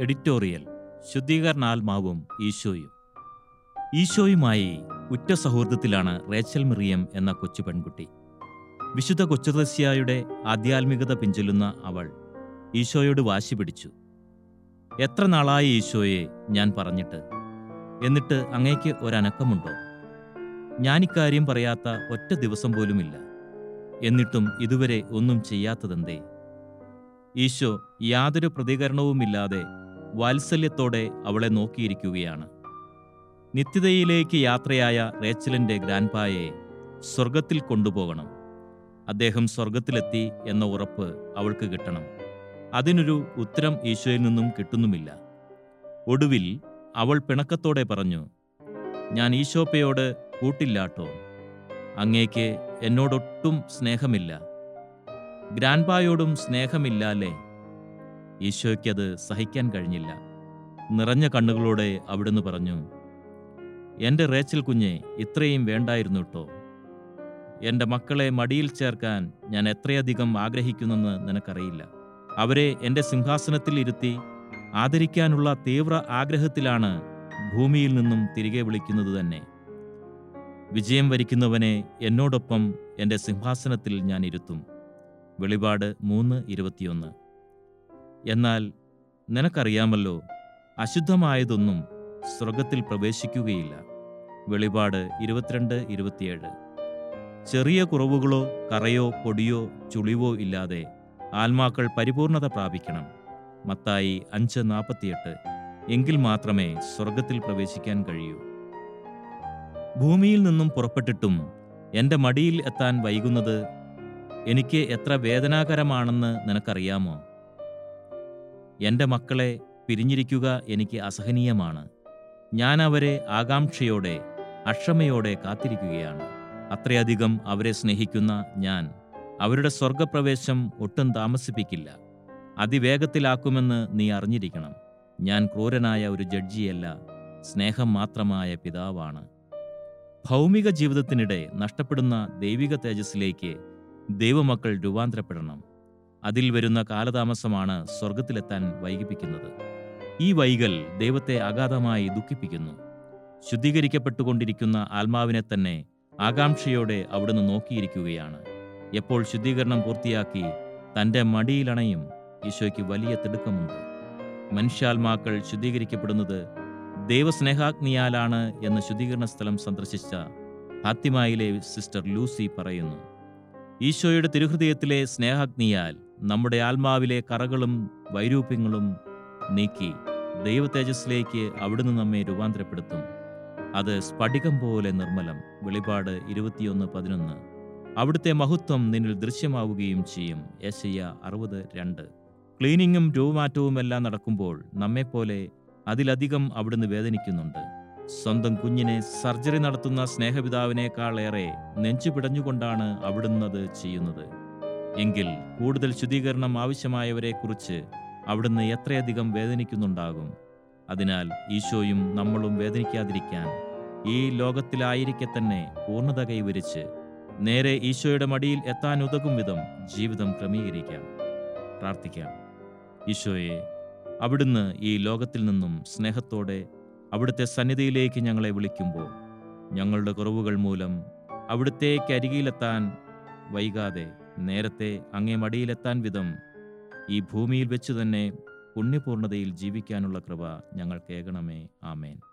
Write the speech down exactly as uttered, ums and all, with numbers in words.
Editorial. ശുദ്ധീകരണാത്മാവും ഈശോയും. ഈശോയുമായി ഉറ്റ സൗഹൃദത്തിലാണ് Rachel Miriam എന്ന കൊച്ചു പെൺകുട്ടി. വിശുദ്ധ കൊച്ചുത്രസ്യായുടെ ആധ്യാത്മികത പിഞ്ചൊല്ലുന്ന അവൾ ഈശോയോട് വാശി പിടിച്ചു. എത്ര നാളായി ഈശോയെ ഞാൻ പറഞ്ഞിട്ട്, എന്നിട്ട് അങ്ങേക്ക് ഒരനക്കമുണ്ടോ? ഞാനിക്കാര്യം പറയാത്ത ഒറ്റ ദിവസം പോലുമില്ല. എന്നിട്ടും ഇതുവരെ ഒന്നും ചെയ്യാത്തതെന്തേ? ഈശോ യാതൊരു പ്രതികരണവുമില്ലാതെ വാത്സല്യത്തോടെ അവളെ നോക്കിയിരിക്കുകയാണ്. നിത്യതയിലേക്ക് യാത്രയായ റേച്ചലിന്റെ ഗ്രാൻഡ്പായെ സ്വർഗത്തിൽ കൊണ്ടുപോകണം. അദ്ദേഹം സ്വർഗത്തിലെത്തി എന്ന ഉറപ്പ് അവൾക്ക് കിട്ടണം. അതിനൊരു ഉത്തരം ഈശോയിൽ നിന്നും കിട്ടുന്നുമില്ല. ഒടുവിൽ അവൾ പിണക്കത്തോടെ പറഞ്ഞു, ഞാൻ ഈശോപ്പയോട് കൂട്ടില്ലാട്ടോ. അങ്ങേക്ക് എന്നോടൊട്ടും സ്നേഹമില്ല. ഗ്രാൻഡ്പായോടും സ്നേഹമില്ലാലേ? ഈശോയ്ക്കത് സഹിക്കാൻ കഴിഞ്ഞില്ല. നിറഞ്ഞ കണ്ണുകളോടെ അവിടുന്ന് പറഞ്ഞു, എൻ്റെ റേച്ചൽ കുഞ്ഞെ, ഇത്രയും വേണ്ടായിരുന്നു കേട്ടോ. എൻ്റെ മക്കളെ മടിയിൽ ചേർക്കാൻ ഞാൻ എത്രയധികം ആഗ്രഹിക്കുന്നെന്ന് നിനക്കറിയില്ല. അവരെ എൻ്റെ സിംഹാസനത്തിൽ ഇരുത്തി ആദരിക്കാനുള്ള തീവ്ര ആഗ്രഹത്തിലാണ് ഭൂമിയിൽ നിന്നും തിരികെ വിളിക്കുന്നത് തന്നെ. വിജയം വരിക്കുന്നവനെ എന്നോടൊപ്പം എൻ്റെ സിംഹാസനത്തിൽ ഞാൻ ഇരുത്തും. വെളിപാട് മൂന്ന് ഇരുപത്തിയൊന്ന്. എന്നാൽ നിനക്കറിയാമല്ലോ, അശുദ്ധമായതൊന്നും സ്വർഗത്തിൽ പ്രവേശിക്കുകയില്ല. വെളിപാട് ഇരുപത്തിരണ്ട് ഇരുപത്തിയേഴ്. ചെറിയ കുറവുകളോ കറയോ പൊടിയോ ചുളിവോ ഇല്ലാതെ ആത്മാക്കൾ പരിപൂർണത പ്രാപിക്കണം. മത്തായി അഞ്ച് നാൽപ്പത്തിയെട്ട്. എങ്കിൽ മാത്രമേ സ്വർഗത്തിൽ പ്രവേശിക്കാൻ കഴിയൂ. ഭൂമിയിൽ നിന്നും പുറപ്പെട്ടിട്ടും എൻ്റെ മടിയിൽ എത്താൻ വൈകുന്നത് എനിക്ക് എത്ര വേദനാകരമാണെന്ന് നിനക്കറിയാമോ? എൻ്റെ മക്കളെ പിരിഞ്ഞിരിക്കുക എനിക്ക് അസഹനീയമാണ്. ഞാൻ അവരെ ആകാംക്ഷയോടെ അക്ഷമയോടെ കാത്തിരിക്കുകയാണ്. അത്രയധികം അവരെ സ്നേഹിക്കുന്ന ഞാൻ അവരുടെ സ്വർഗപ്രവേശം ഒട്ടും താമസിപ്പിക്കില്ല. അതിവേഗത്തിലാക്കുമെന്ന് നീ അറിഞ്ഞിരിക്കണം. ഞാൻ ക്രൂരനായ ഒരു ജഡ്ജിയല്ല, സ്നേഹം മാത്രമായ പിതാവാണ്. ഭൗമിക ജീവിതത്തിനിടെ നഷ്ടപ്പെടുന്ന ദൈവിക തേജസ്സിലേക്ക് ദൈവമക്കൾ രൂപാന്തരപ്പെടണം. അതിൽ വരുന്ന കാലതാമസമാണ് സ്വർഗത്തിലെത്താൻ വൈകിപ്പിക്കുന്നത്. ഈ വൈകൽ ദൈവത്തെ അഗാധമായി ദുഃഖിപ്പിക്കുന്നു. ശുദ്ധീകരിക്കപ്പെട്ടുകൊണ്ടിരിക്കുന്ന ആത്മാവിനെ തന്നെ ആകാംക്ഷയോടെ അവിടുന്ന് നോക്കിയിരിക്കുകയാണ്. എപ്പോൾ ശുദ്ധീകരണം പൂർത്തിയാക്കി തൻ്റെ മടിയിലണയും ഈശോയ്ക്ക് വലിയ തിടുക്കമുണ്ട്. മനുഷ്യാത്മാക്കൾ ശുദ്ധീകരിക്കപ്പെടുന്നത് ദൈവസ്നേഹാഗ്നിയാലാണ് എന്ന് ശുദ്ധീകരണ സ്ഥലം സന്ദർശിച്ച ഫാത്തിമയിലെ സിസ്റ്റർ ലൂസി പറയുന്നു. ഈശോയുടെ തിരുഹൃദയത്തിലെ സ്നേഹാഗ്നിയാൽ നമ്മുടെ ആത്മാവിലെ കറകളും വൈരൂപ്യങ്ങളും നീക്കി ദൈവ തേജസ്സിലേക്ക് അവിടുന്ന് നമ്മെ രൂപാന്തരപ്പെടുത്തും. അത് സ്ഫടികം പോലെ നിർമ്മലം. വെളിപാട് ഇരുപത്തിയൊന്ന് പതിനൊന്ന്. അവിടുത്തെ മഹത്വം നിന്നിൽ ദൃശ്യമാവുകയും ചെയ്യും. യെശയ്യാ അറുപത് രണ്ട്. ക്ലീനിങ്ങും രൂപമാറ്റവുമെല്ലാം നടക്കുമ്പോൾ നമ്മെപ്പോലെ അതിലധികം അവിടുന്ന് വേദനിക്കുന്നുണ്ട്. സ്വന്തം കുഞ്ഞിനെ സർജറി നടത്തുന്ന സ്നേഹപിതാവിനേക്കാളേറെ നെഞ്ചു പിടഞ്ഞുകൊണ്ടാണ് അവിടുന്ന് അത് ചെയ്യുന്നത്. എങ്കിൽ കൂടുതൽ ശുദ്ധീകരണം ആവശ്യമായവരെക്കുറിച്ച് അവിടുന്ന് എത്രയധികം വേദനിക്കുന്നുണ്ടാകും. അതിനാൽ ഈശോയും നമ്മളും വേദനിക്കാതിരിക്കാൻ ഈ ലോകത്തിലായിരിക്കെ തന്നെ പൂർണ്ണത കൈവരിച്ച് നേരെ ഈശോയുടെ മടിയിൽ എത്താനുതകും വിധം ജീവിതം ക്രമീകരിക്കാം. പ്രാർത്ഥിക്കാം. ഈശോയെ, അവിടുന്ന് ഈ ലോകത്തിൽ നിന്നും സ്നേഹത്തോടെ അവിടുത്തെ സന്നിധിയിലേക്ക് ഞങ്ങളെ വിളിക്കുമ്പോൾ ഞങ്ങളുടെ കുറവുകൾ മൂലം അവിടുത്തേക്ക് അരികിലെത്താൻ വൈകാതെ നേരത്തെ അങ്ങേ മടിയിലെത്താൻ വിധം ഈ ഭൂമിയിൽ വെച്ച് തന്നെ പുണ്യപൂർണ്ണതയിൽ ജീവിക്കാനുള്ള കൃപ ഞങ്ങൾക്കേകണമേ. ആമേൻ.